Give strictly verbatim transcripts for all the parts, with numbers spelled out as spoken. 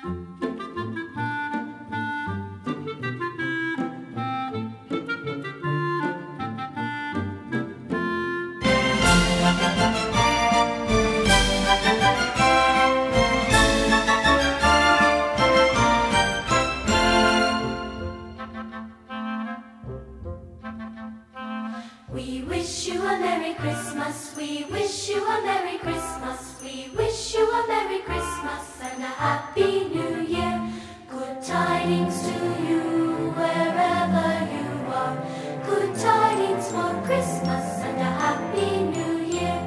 We wish you a Merry Christmas, we wish you a Merry Christmas, we wish you a Merry Christmas and a Happy New Year. Good tidings to you wherever you are, good tidings for Christmas and a Happy New Year.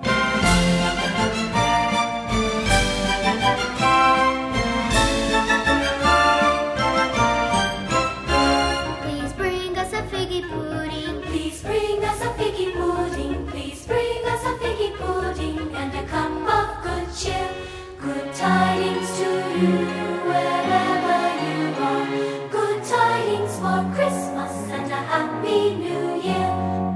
Please bring us a figgy pudding, please bring us a figgy pudding, please bring us a figgy pudding and a cup of good cheer. Good tidings to you wherever you are, good tidings for Christmas and a Happy New Year.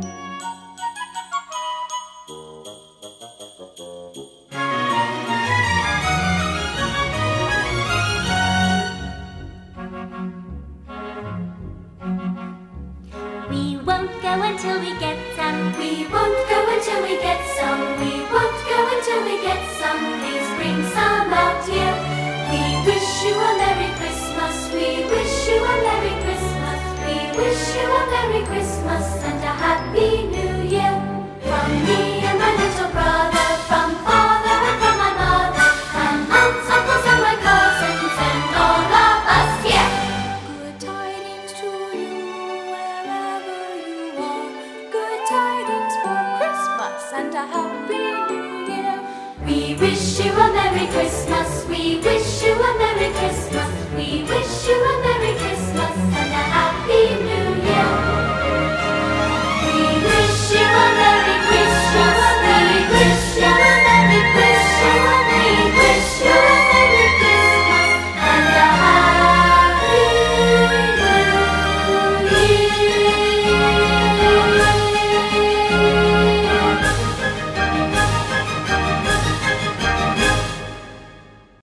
We won't go until we get some. We won't go until we get some. We won't go until we get some. Please bring some out here. We wish you a Merry Christmas. We wish you a Merry Christmas. We wish you a Merry Christmas and a Happy New Year. From me and my little brother, from father and from my mother, and aunts, uncles and my cousins, and all of us here. Good tidings to you wherever you are, good tidings for Christmas and a Happy New Year. We wish you a Merry Christmas, we wish you a Merry Christmas.